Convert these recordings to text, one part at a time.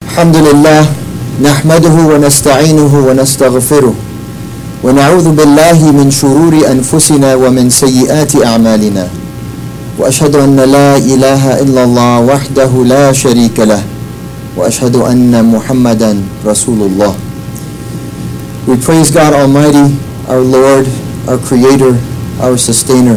الحمد لله نحمده ونستعينه ونستغفره ونعوذ بالله من شرور أنفسنا ومن سيئات أعمالنا وأشهد أن لا إله إلا الله وحده لا شريك له وأشهد أن محمدا رسول الله. We praise God Almighty, our Lord, our Creator, our Sustainer.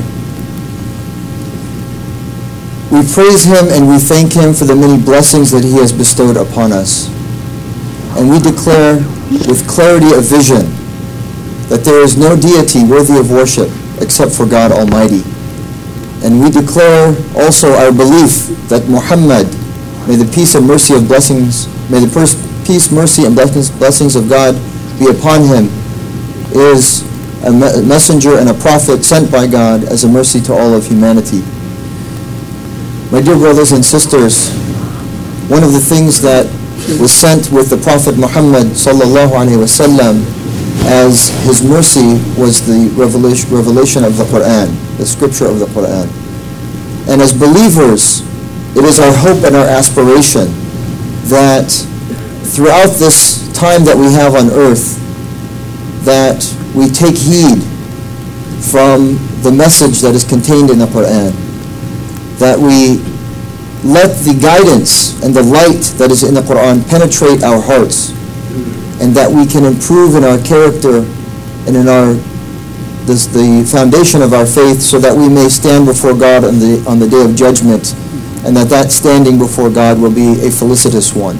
We praise Him and we thank Him for the many blessings that He has bestowed upon us. And we declare with clarity of vision that there is no deity worthy of worship except for God Almighty. And we declare also our belief that Muhammad, may the peace and mercy of blessings, may the peace, mercy, and blessings of God be upon him, is a messenger and a prophet sent by God as a mercy to all of humanity. My dear brothers and sisters, one of the things that was sent with the Prophet Muhammad sallallahu alaihi wasallam as his mercy was the revelation of the Quran, the scripture of the Quran. And as believers, it is our hope and our aspiration that throughout this time that we have on earth, that we take heed from the message that is contained in the Quran, that we let the guidance and the light that is in the Quran penetrate our hearts, and that we can improve in our character and in the foundation of our faith, so that we may stand before God on the day of judgment, and that standing before God will be a felicitous one.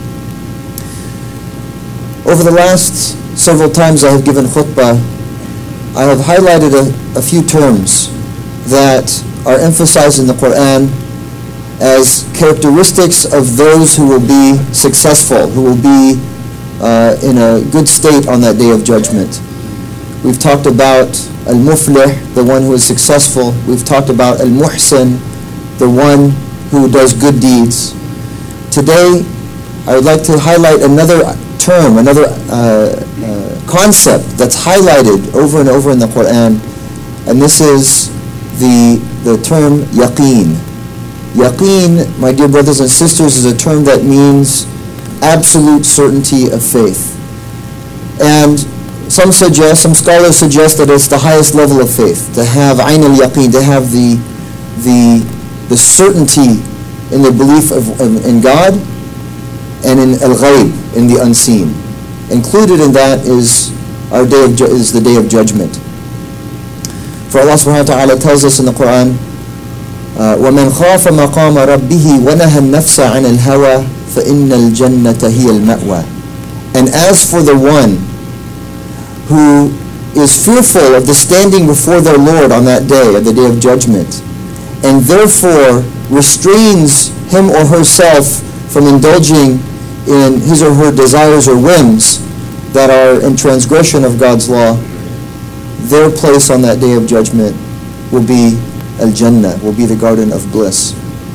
Over the last several times I have given khutbah, I have highlighted a few terms that are emphasized in the Quran as characteristics of those who will be successful, who will be in a good state on that day of judgment. We've talked about al-muflih, the one who is successful. We've talked about al-muhsin, the one who does good deeds. Today, I would like to highlight another term, another concept that's highlighted over and over in the Quran, and this is the term yaqeen. Yaqeen, my dear brothers and sisters, is a term that means absolute certainty of faith. And some scholars suggest that it's the highest level of faith, to have ayn al-yaqeen, to have the certainty in the belief in God and in al-ghayb, in the unseen. Included in that is the day of judgment. For Allah subhanahu wa ta'ala tells us in the Quran, وَمَنْ خَافَ مَقَامَ رَبِّهِ وَنَهَى النَّفْسَ عَنِ الْهَوَى فَإِنَّ الْجَنَّةَ هِيَ الْمَأْوَى. And as for the one who is fearful of the standing before their Lord on that day, the day of judgment, and therefore restrains him or herself from indulging in his or her desires or whims that are in transgression of God's law, their place on that day of judgment will be Al-Jannah, will be the garden of bliss.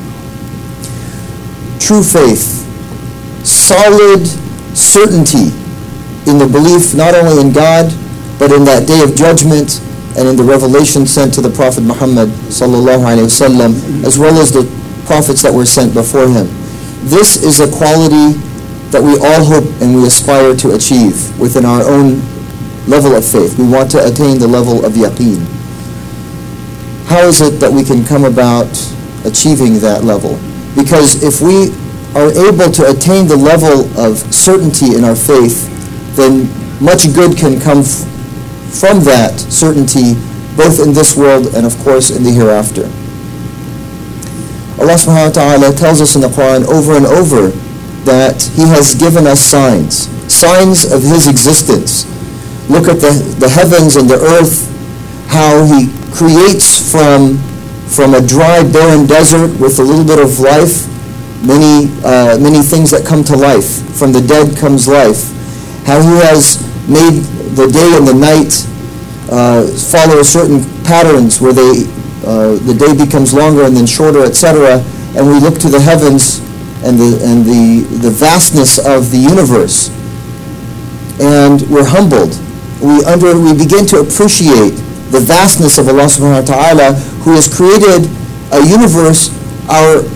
True faith, solid certainty in the belief not only in God, but in that day of judgment and in the revelation sent to the Prophet Muhammad sallallahu alaihi wasallam, as well as the prophets that were sent before him. This is a quality that we all hope and we aspire to achieve within our own level of faith. We want to attain the level of yaqeen. How is it that we can come about achieving that level? Because if we are able to attain the level of certainty in our faith, then much good can come from that certainty, both in this world and of course in the hereafter. Allah subhanahu wa ta'ala tells us in the Quran over and over that He has given us signs of His existence. Look at the heavens and the earth, how He creates from a dry, barren desert with a little bit of life, many things that come to life. From the dead comes life. How He has made the day and the night follow certain patterns where the day becomes longer and then shorter, etc. And we look to the heavens and the vastness of the universe, and we're humbled. We begin to appreciate the vastness of Allah subhanahu wa ta'ala, who has created a universe our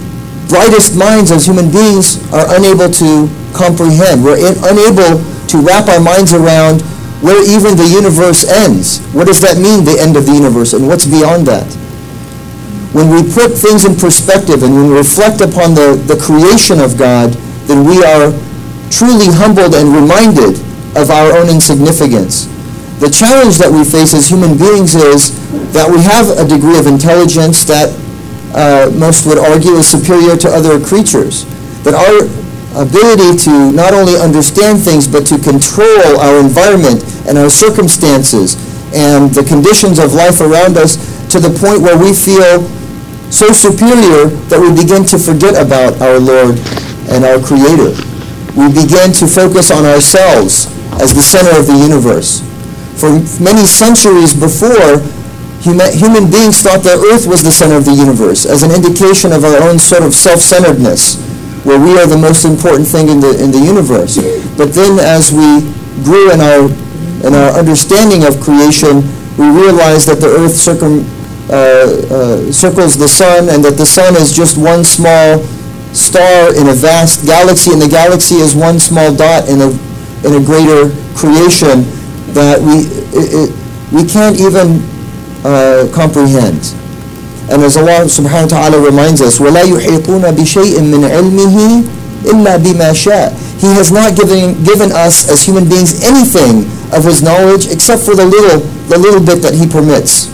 brightest minds as human beings are unable to comprehend. We're unable to wrap our minds around where even the universe ends. What does that mean, the end of the universe, and what's beyond that? When we put things in perspective and when we reflect upon the creation of God, then we are truly humbled and reminded of our own insignificance. The challenge that we face as human beings is that we have a degree of intelligence that most would argue is superior to other creatures. That our ability to not only understand things but to control our environment and our circumstances and the conditions of life around us to the point where we feel so superior that we begin to forget about our Lord and our Creator. We begin to focus on ourselves as the center of the universe. For many centuries before, human beings thought that Earth was the center of the universe as an indication of our own sort of self-centeredness, where we are the most important thing in the universe. But then as we grew in our understanding of creation, we realized that the Earth circles the sun, and that the sun is just one small star in a vast galaxy, and the galaxy is one small dot in a greater creation that we can't even comprehend. And as Allah subhanahu wa ta'ala reminds us, وَلَا يُحِيطُونَ بِشَيْءٍ مِّنْ عِلْمِهِ إِلَّا بِمَا شَاءَ. He has not given us as human beings anything of His knowledge except for the little bit that He permits.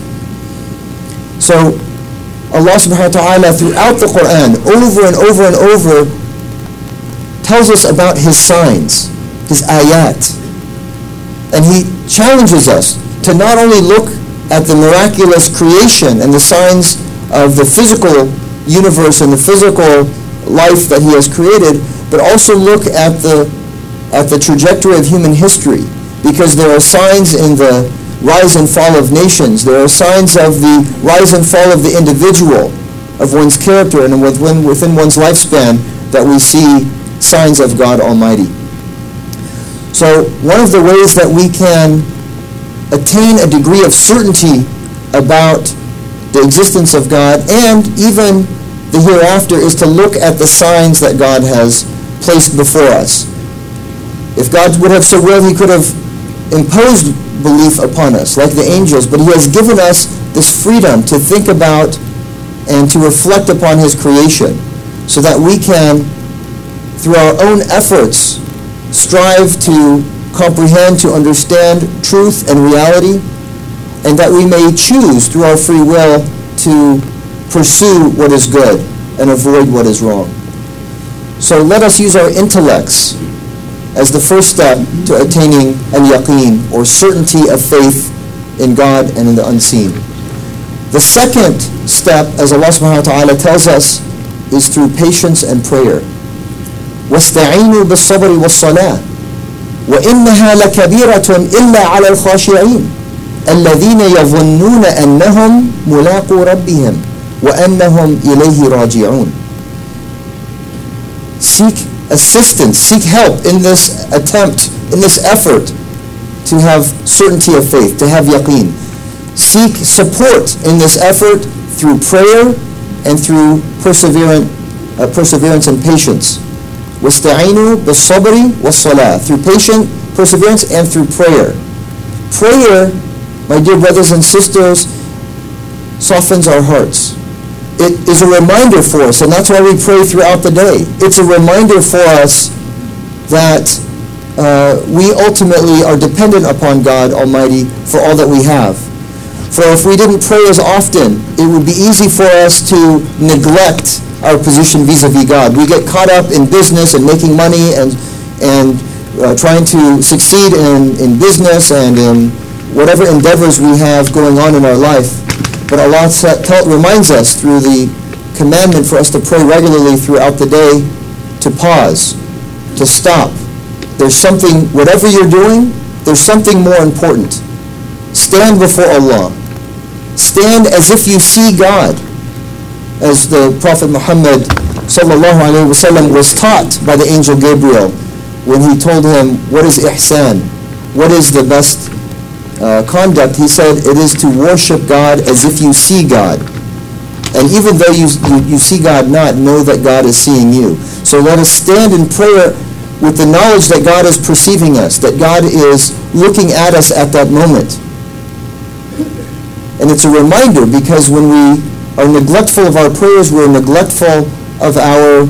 So Allah subhanahu wa ta'ala throughout the Quran over and over and over tells us about His signs, His ayat. And He challenges us to not only look at the miraculous creation and the signs of the physical universe and the physical life that He has created, but also look at the trajectory of human history, because there are signs in the rise and fall of nations. There are signs of the rise and fall of the individual, of one's character, and within one's lifespan that we see signs of God Almighty. So one of the ways that we can attain a degree of certainty about the existence of God and even the hereafter is to look at the signs that God has placed before us. If God would have so willed, He could have imposed belief upon us like the angels, but He has given us this freedom to think about and to reflect upon His creation so that we can, through our own efforts, strive to comprehend, to understand truth and reality, and that we may choose through our free will to pursue what is good and avoid what is wrong. So let us use our intellects as the first step to attaining al-yaqeen, or certainty of faith in God and in the unseen. The second step, as Allah subhanahu wa ta'ala tells us, is through patience and prayer. وَاسْتَعِينُوا بِالصَّبْرِ وَالصَّلَاةِ وَإِنَّهَا لَكَبِيرَةٌ إِلَّا عَلَى الْخَاشِعِينَ الَّذِينَ يَظُنُّونَ أَنَّهُمْ مُلَاقُو رَبِّهِمْ وَأَنَّهُمْ إِلَيْهِ رَاجِعُونَ. Seek assistance, seek help in this attempt, in this effort to have certainty of faith, to have yaqeen. Seek support in this effort through prayer and through perseverance and patience. وَاسْتَعِينُوا بِالصَّبْرِ وَالصَّلَاةِ. Through perseverance and through prayer. Prayer, my dear brothers and sisters, softens our hearts. It is a reminder for us, and that's why we pray throughout the day. It's a reminder for us that we ultimately are dependent upon God Almighty for all that we have. For if we didn't pray as often, it would be easy for us to neglect our position vis-a-vis God. We get caught up in business and making money and trying to succeed in business and in whatever endeavors we have going on in our life. But Allah reminds us through the commandment for us to pray regularly throughout the day, to pause, to stop. There's something, whatever you're doing, there's something more important. Stand before Allah. Stand as if you see God. As the Prophet Muhammad sallallahu alaihi wasallam was taught by the angel Gabriel when he told him, what is ihsan? What is the best conduct? He said, it is to worship God as if you see God. And even though you see God not, know that God is seeing you. So let us stand in prayer with the knowledge that God is perceiving us, that God is looking at us at that moment. And it's a reminder, because when we are neglectful of our prayers, we're neglectful of our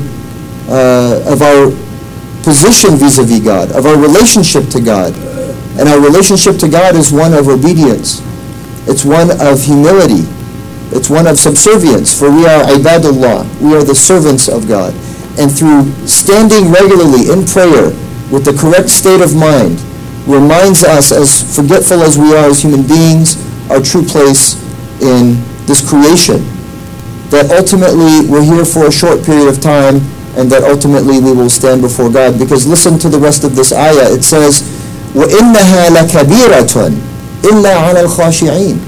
position vis-a-vis God, of our relationship to God. And our relationship to God is one of obedience. It's one of humility. It's one of subservience, for we are ibadullah. We are the servants of God. And through standing regularly in prayer with the correct state of mind, reminds us, as forgetful as we are as human beings, our true place in this creation. That ultimately we're here for a short period of time, and that ultimately we will stand before God. Because listen to the rest of this ayah. It says, وَإِنَّهَا لَكَبِيرَةٌ إِلَّا عَلَى الْخَاشِعِينَ.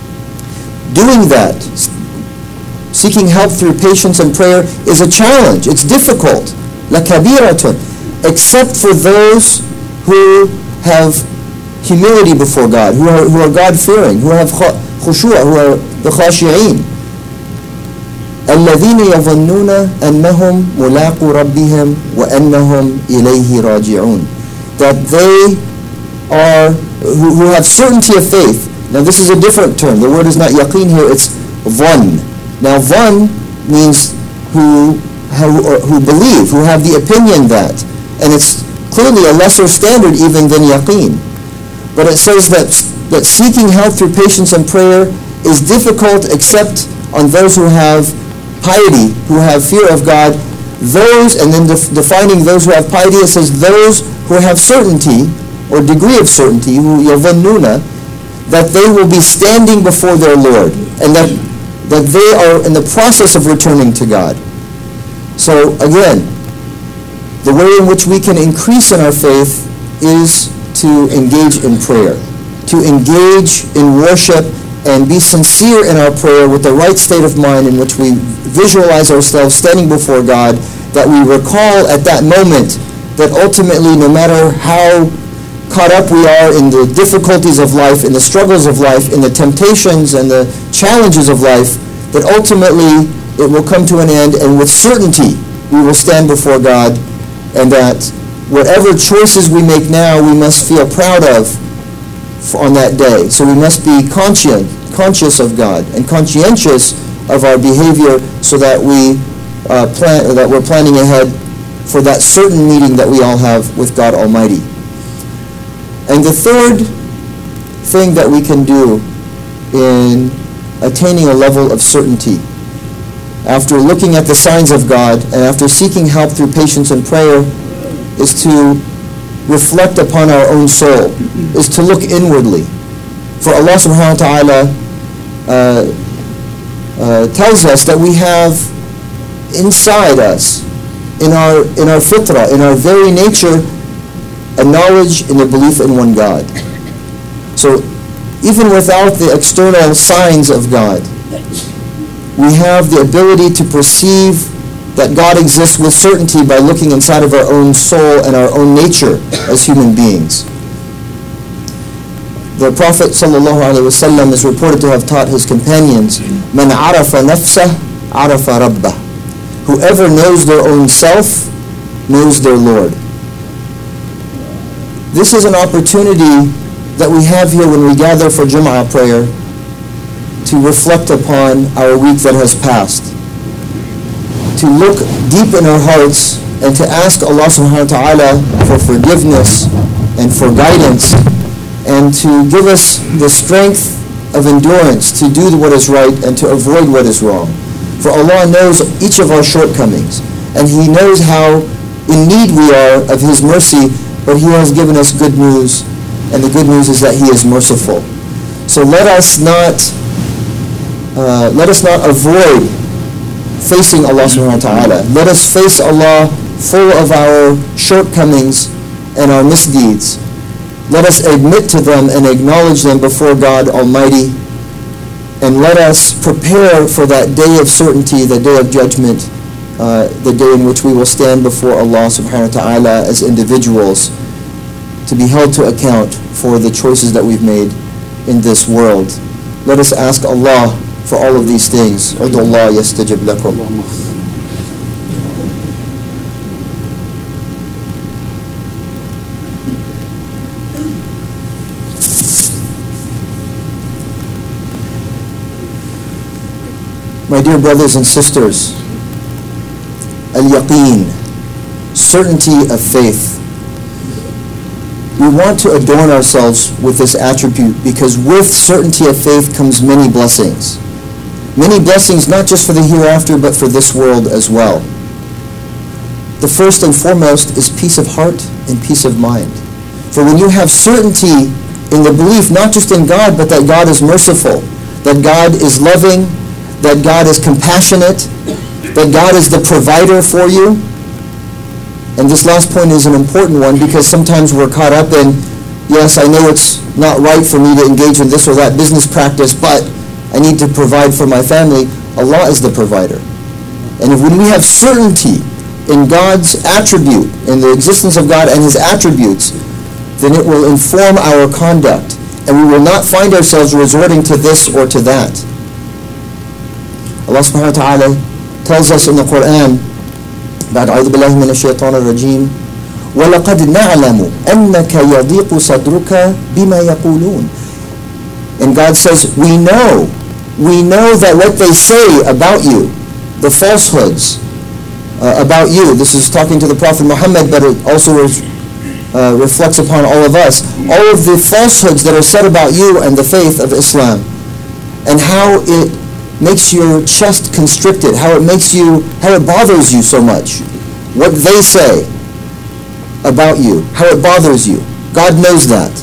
Doing that, seeking help through patience and prayer, is a challenge. It's difficult. لَكَبِيرَةٌ. Except for those who have humility before God, who are God-fearing, who have khushu', who are the khashi'een. الَّذِينَ يَظُنُّونَ أَنَّهُمْ مُلَاقُو رَبِّهِمْ وَأَنَّهُمْ إِلَيْهِ رَاجِعُونَ. That they are, who have certainty of faith. Now this is a different term. The word is not yaqeen here, it's dhann. Now dhann means who believe, who have the opinion that. And it's clearly a lesser standard even than yaqeen. But it says that seeking help through patience and prayer is difficult except on those who have piety, who have fear of God. Those, and then defining those who have piety, it says those who have certainty, or degree of certainty, who yadhunnuna, that they will be standing before their Lord, and that they are in the process of returning to God. So again, the way in which we can increase in our faith is to engage in prayer, to engage in worship, and be sincere in our prayer with the right state of mind in which we visualize ourselves standing before God, that we recall at that moment that ultimately, no matter how caught up we are in the difficulties of life, in the struggles of life, in the temptations and the challenges of life, that ultimately it will come to an end, and with certainty we will stand before God, and that whatever choices we make now, we must feel proud of on that day. So we must be conscious of God and conscientious of our behavior, so that we're planning ahead for that certain meeting that we all have with God Almighty. And the third thing that we can do in attaining a level of certainty, after looking at the signs of God and after seeking help through patience and prayer, is to reflect upon our own soul, is to look inwardly. For Allah subhanahu wa ta'ala tells us that we have inside us, in our fitrah, in our very nature, a knowledge and a belief in one God. So even without the external signs of God, we have the ability to perceive that God exists with certainty by looking inside of our own soul and our own nature as human beings. The Prophet ﷺ is reported to have taught his companions, "Man arafa nafsah, arafa rabbah." Whoever knows their own self knows their Lord. This is an opportunity that we have here when we gather for Jum'ah prayer to reflect upon our week that has passed, to look deep in our hearts and to ask Allah subhanahu wa ta'ala for forgiveness and for guidance, and to give us the strength of endurance to do what is right and to avoid what is wrong. For Allah knows each of our shortcomings, and He knows how in need we are of His mercy, but He has given us good news, and the good news is that He is merciful. So let us not avoid facing Allah subhanahu wa ta'ala. Let us face Allah full of our shortcomings and our misdeeds. Let us admit to them and acknowledge them before God Almighty, and let us prepare for that day of certainty, the day of judgment, the day in which we will stand before Allah subhanahu wa ta'ala as individuals, to be held to account for the choices that we've made in this world. Let us ask Allah for all of these things. Udu Allah yastajib lakum. My dear brothers and sisters, al-yaqeen, certainty of faith. We want to adorn ourselves with this attribute because with certainty of faith comes many blessings. Many blessings not just for the hereafter but for this world as well. The first and foremost is peace of heart and peace of mind. For when you have certainty in the belief not just in God but that God is merciful, that God is loving, that God is compassionate, that God is the provider for you. And this last point is an important one because sometimes we're caught up in, yes, I know it's not right for me to engage in this or that business practice, but I need to provide for my family. Allah is the provider. And when we have certainty in God's attribute, in the existence of God and His attributes, then it will inform our conduct. And we will not find ourselves resorting to this or to that. Allah subhanahu wa ta'ala tells us in the Quran, بعد أعوذ بالله من الشيطان الرجيم وَلَقَدْ نَعْلَمُ أَنَّكَ يَضِيقُ صَدْرُكَ بِمَا يَقُولُونَ. And God says, we know that what they say about you, the falsehoods about you, this is talking to the Prophet Muhammad, but it also reflects upon all of us, all of the falsehoods that are said about you and the faith of Islam, and how it makes your chest constricted, how it bothers you so much. What they say about you, how it bothers you. God knows that.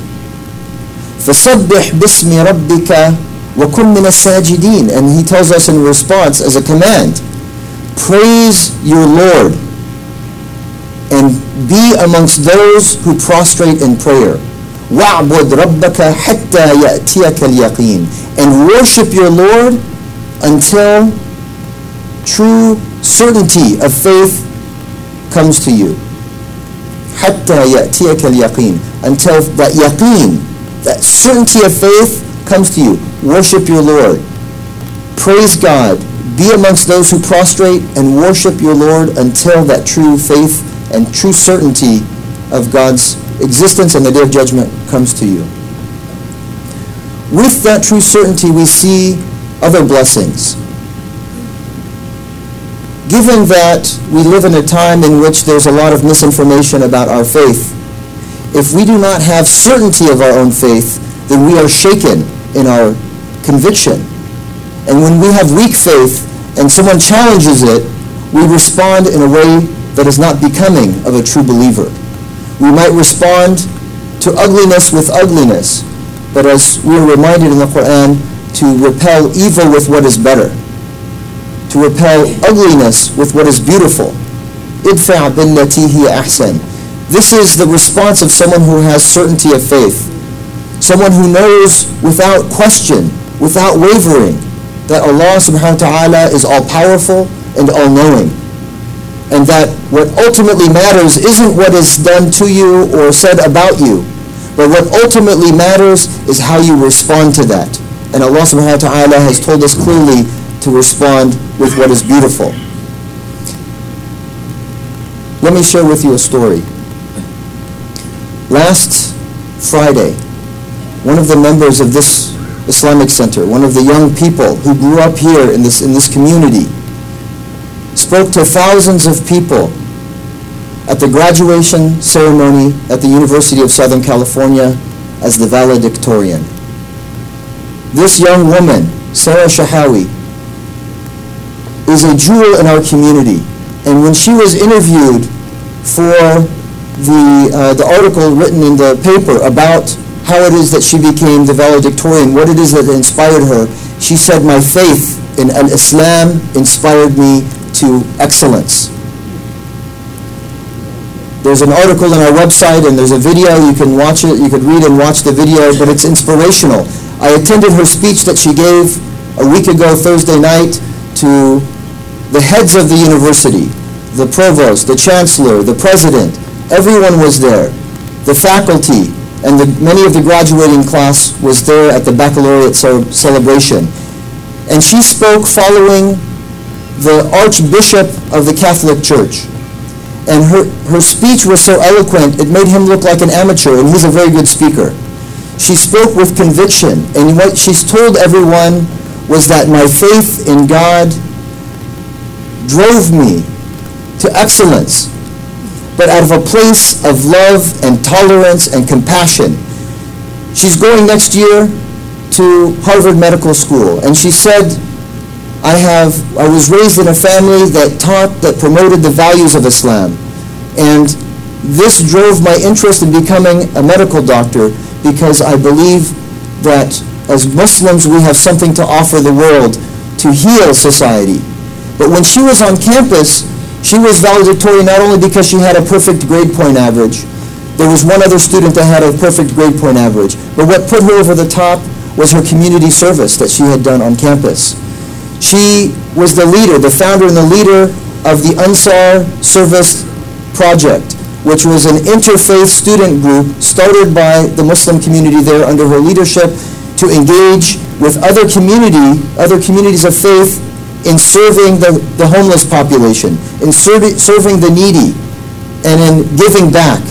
فَسَبِّحْ بِاسْمِ رَبِّكَ وَكُنْ مِنَ السَّاجِدِينَ. And He tells us in response as a command, praise your Lord and be amongst those who prostrate in prayer. وَاعْبُدْ رَبَّكَ حَتَّى يَأْتِيَكَ الْيَقِينَ. And worship your Lord until true certainty of faith comes to you. حَتَّى يَأْتِيَكَ الْيَقِينَ. Until that yaqeen, that certainty of faith comes to you. Worship your Lord. Praise God. Be amongst those who prostrate and worship your Lord until that true faith and true certainty of God's existence and the Day of Judgment comes to you. With that true certainty we see other blessings. Given that we live in a time in which there's a lot of misinformation about our faith, if we do not have certainty of our own faith, then we are shaken in our conviction. And when we have weak faith and someone challenges it, we respond in a way that is not becoming of a true believer. We might respond to ugliness with ugliness, but as we are reminded in the Quran, to repel evil with what is better, to repel ugliness with what is beautiful. idfa' billati hiya ahsan. This is the response of someone who has certainty of faith, someone who knows without question, without wavering, that Allah subhanahu wa ta'ala is all-powerful and all-knowing, and that what ultimately matters isn't what is done to you or said about you, but what ultimately matters is how you respond to that. And Allah subhanahu wa ta'ala has told us clearly to respond with what is beautiful. Let me share with you a story. Last Friday, one of the members of this Islamic Center, one of the young people who grew up here in this community, spoke to thousands of people at the graduation ceremony at the University of Southern California as the valedictorian. This young woman, Sarah Shahawi, is a jewel in our community. And when she was interviewed for the article written in the paper about how it is that she became the valedictorian, what it is that inspired her, she said, my faith in al-Islam inspired me to excellence. There's an article on our website and there's a video, you can watch it, you could read and watch the video, but it's inspirational. I attended her speech that she gave a week ago, Thursday night, to the heads of the university, the provost, the chancellor, the president. Everyone was there. The faculty and many of the graduating class was there at the baccalaureate celebration. And she spoke following the Archbishop of the Catholic Church. And her speech was so eloquent, it made him look like an amateur, and he's a very good speaker. She spoke with conviction, and what she's told everyone was that my faith in God drove me to excellence, but out of a place of love and tolerance and compassion. She's going next year to Harvard Medical School, and she said, I was raised in a family that promoted the values of Islam, and this drove my interest in becoming a medical doctor, because I believe that as Muslims we have something to offer the world to heal society. But when she was on campus, she was valedictorian not only because she had a perfect grade point average. There was one other student that had a perfect grade point average. But what put her over the top was her community service that she had done on campus. She was the leader, the founder and the leader of the Ansar Service Project, which was an interfaith student group started by the Muslim community there under her leadership to engage with other communities of faith in serving the homeless population, in serving the needy, and in giving back.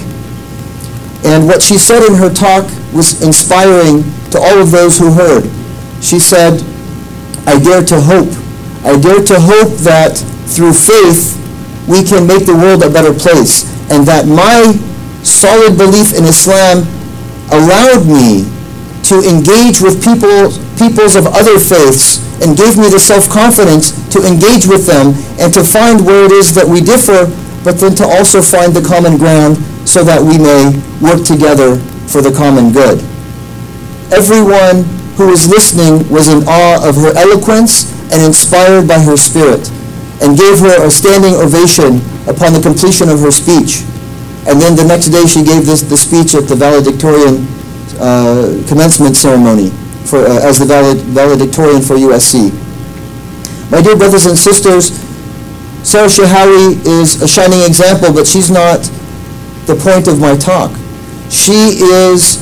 And what she said in her talk was inspiring to all of those who heard. She said, I dare to hope. I dare to hope that through faith we can make the world a better place, and that my solid belief in Islam allowed me to engage with peoples of other faiths and gave me the self-confidence to engage with them and to find where it is that we differ, but then to also find the common ground so that we may work together for the common good. Everyone who was listening was in awe of her eloquence and inspired by her spirit, and gave her a standing ovation upon the completion of her speech. And then the next day she gave the speech at the valedictorian commencement ceremony as the valedictorian for USC. My dear brothers and sisters, Sarah Shehawi is a shining example, but she's not the point of my talk. She is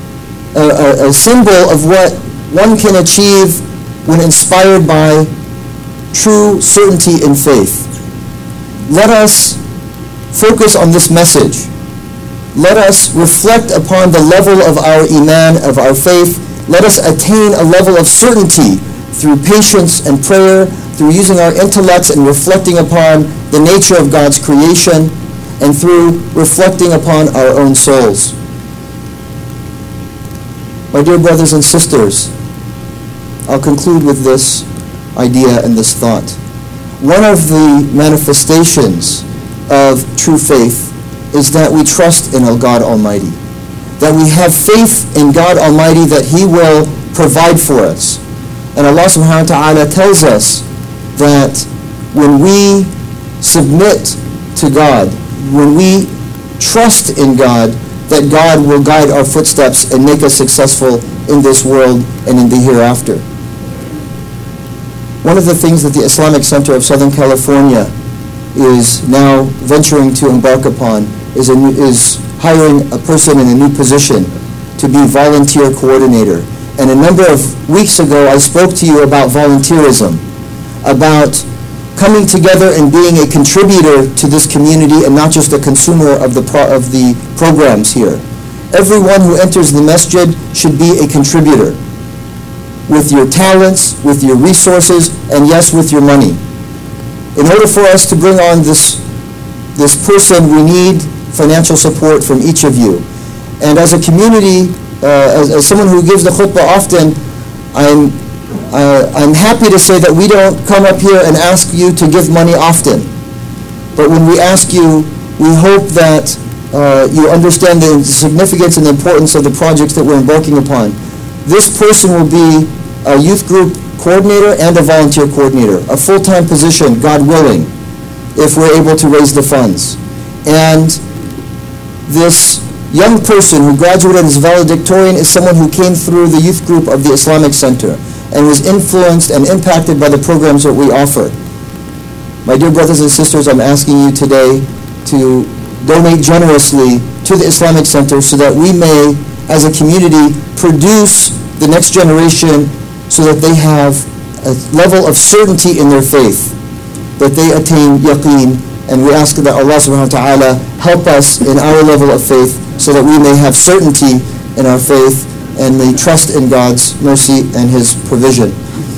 a symbol of what one can achieve when inspired by true certainty in faith. Let us focus on this message. Let us reflect upon the level of our iman, of our faith. Let us attain a level of certainty through patience and prayer, through using our intellects and reflecting upon the nature of God's creation, and through reflecting upon our own souls. My dear brothers and sisters, I'll conclude with this idea and this thought. One of the manifestations of true faith is that we trust in God Almighty, that we have faith in God Almighty that He will provide for us. And Allah subhanahu wa ta'ala tells us that when we submit to God, when we trust in God, that God will guide our footsteps and make us successful in this world and in the hereafter. One of the things that the Islamic Center of Southern California is now venturing to embark upon is hiring a person in a new position to be volunteer coordinator. And a number of weeks ago I spoke to you about volunteerism, about coming together and being a contributor to this community and not just a consumer of the programs here. Everyone who enters the masjid should be a contributor, with your talents, with your resources, and yes, with your money. In order for us to bring on this person, we need financial support from each of you. And as a community, as someone who gives the khutbah often, I'm happy to say that we don't come up here and ask you to give money often. But when we ask you, we hope that you understand the significance and the importance of the projects that we're embarking upon. This person will be a youth group coordinator and a volunteer coordinator, a full-time position, God willing, if we're able to raise the funds. And this young person who graduated as valedictorian is someone who came through the youth group of the Islamic Center and was influenced and impacted by the programs that we offer. My dear brothers and sisters, I'm asking you today to donate generously to the Islamic Center so that we may, as a community, produce the next generation so that they have a level of certainty in their faith, that they attain yaqeen. And we ask that Allah subhanahu wa ta'ala help us in our level of faith so that we may have certainty in our faith and may trust in God's mercy and His provision.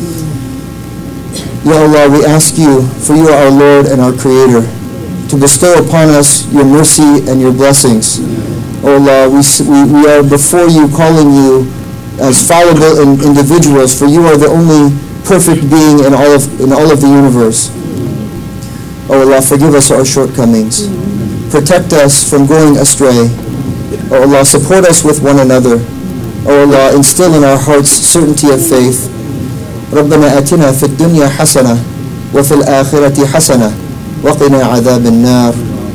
Ya Allah, we ask you, for you are our Lord and our Creator, to bestow upon us your mercy and your blessings. O Allah, we are before you calling you as fallible individuals, for you are the only perfect being in all of the universe. O Allah, forgive us our shortcomings. Protect us from going astray. O Allah, support us with one another. O Allah, instill in our hearts certainty of faith. ربنا آتنا في الدنيا حسنة وفي الآخرة حسنة وقنا عذاب النار.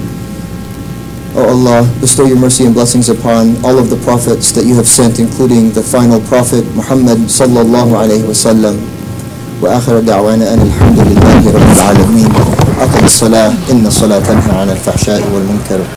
O Allah, bestow your mercy and blessings upon all of the prophets that you have sent, including the final prophet Muhammad sallallahu alayhi wa sallam. وآخر دعوانا أن الحمد لله رب العالمين. أقم الصلاة إن الصلاة تنهى عن الفحشاء والمنكر.